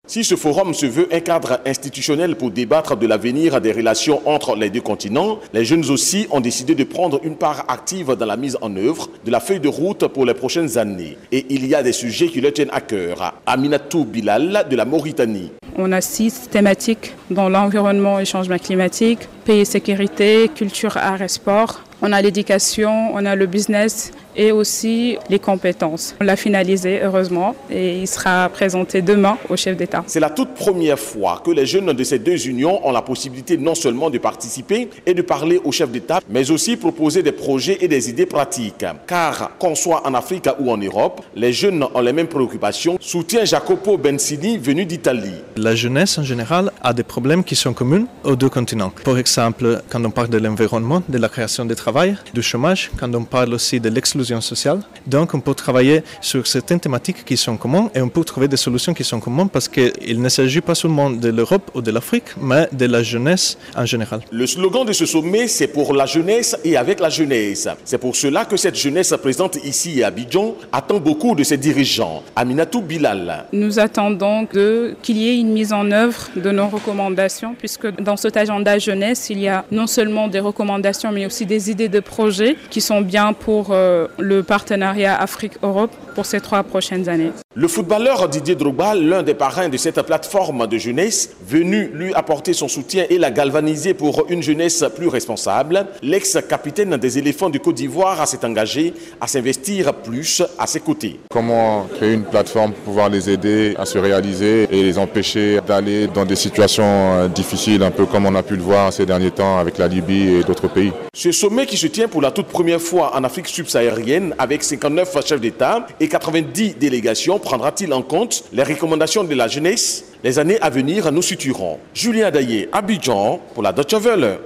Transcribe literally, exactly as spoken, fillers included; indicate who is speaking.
Speaker 1: Si ce forum se veut un cadre institutionnel pour débattre de l'avenir des relations entre les deux continents, les jeunes aussi ont décidé de prendre une part active dans la mise en œuvre de la feuille de route pour les prochaines années. Et il y a des sujets qui leur tiennent à cœur. Aminatou Bilal de la Mauritanie.
Speaker 2: On a six thématiques dans l'environnement et changement climatique, paix et sécurité, culture, art et sport. On a l'éducation, on a le business et aussi les compétences. On l'a finalisé heureusement et il sera présenté demain au chef d'État.
Speaker 1: C'est la toute première fois que les jeunes de ces deux unions ont la possibilité non seulement de participer et de parler au chef d'État, mais aussi proposer des projets et des idées pratiques. Car qu'on soit en Afrique ou en Europe, les jeunes ont les mêmes préoccupations, soutient Jacopo Bensini venu d'Italie.
Speaker 3: La jeunesse en général a des problèmes qui sont communs aux deux continents. Par exemple, quand on parle de l'environnement, de la création de travail, du chômage, quand on parle aussi de l'exclusion sociale. Donc on peut travailler sur certaines thématiques qui sont communes et on peut trouver des solutions qui sont communes parce qu'il ne s'agit pas seulement de l'Europe ou de l'Afrique, mais de la jeunesse en général.
Speaker 1: Le slogan de ce sommet, c'est pour la jeunesse et avec la jeunesse. C'est pour cela que cette jeunesse présente ici à Abidjan attend beaucoup de ses dirigeants. Aminatou Bilal.
Speaker 2: Nous attendons de, qu'il y ait une mise en œuvre de nos recommandations puisque dans cet agenda jeunesse, il y a non seulement des recommandations mais aussi des idées de projets qui sont bien pour euh, le partenariat Afrique-Europe pour ces trois prochaines années.
Speaker 1: Le footballeur Didier Drogba, l'un des parrains de cette plateforme de jeunesse, venu lui apporter son soutien et la galvaniser pour une jeunesse plus responsable, l'ex-capitaine des éléphants du Côte d'Ivoire s'est engagé à s'investir plus à ses côtés.
Speaker 4: Comment créer une plateforme pour pouvoir les aider à se réaliser et les empêcher d'aller dans des situations difficiles, un peu comme on a pu le voir ces derniers temps avec la Libye et d'autres pays.
Speaker 1: Ce sommet qui se tient pour la toute première fois en Afrique subsaharienne avec cinquante-neuf chefs d'État et quatre-vingt-dix délégations prendra-t-il en compte les recommandations de la jeunesse? Les années à venir nous situeront. Julien Daillé, Abidjan, pour la Deutsche Welle.